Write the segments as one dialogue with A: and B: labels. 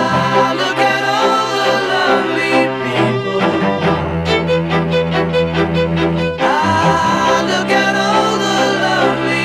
A: look at all the lonely people. Look at all the lonely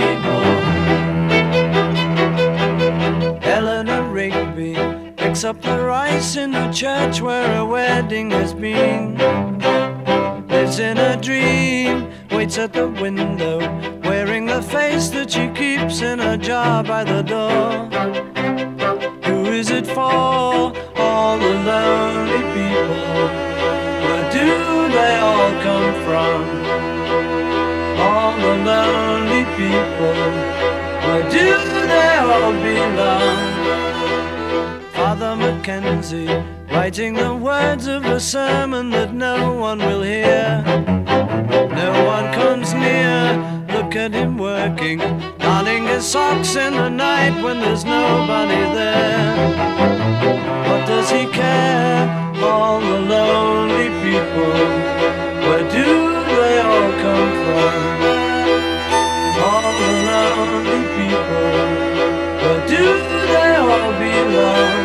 A: people. Eleanor Rigby picks up the rice in the church where a wedding has been. Lives in a dream, waits at the window, wearing the face that she keeps in a jar by the door. Who is it for? All the lonely people. Where do they all come from? All the lonely people. Where do they all belong? Father Mackenzie, writing the words of a sermon that no one will hear. No one comes near, look at him working, darning his socks in the night when there's nobody there. What does he care? All the lonely people. Where do they all come from? All the lonely people. Where do they all belong?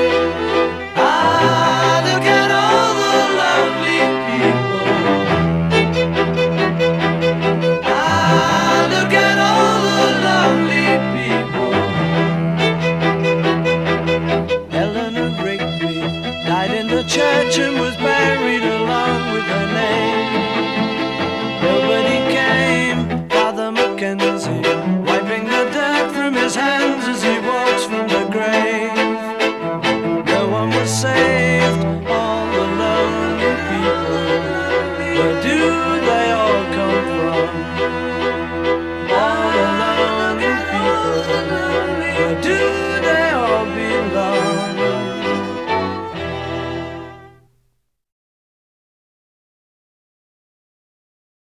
A: Look at all the lonely people. Look at all the lonely people. Eleanor Rigby died in the church in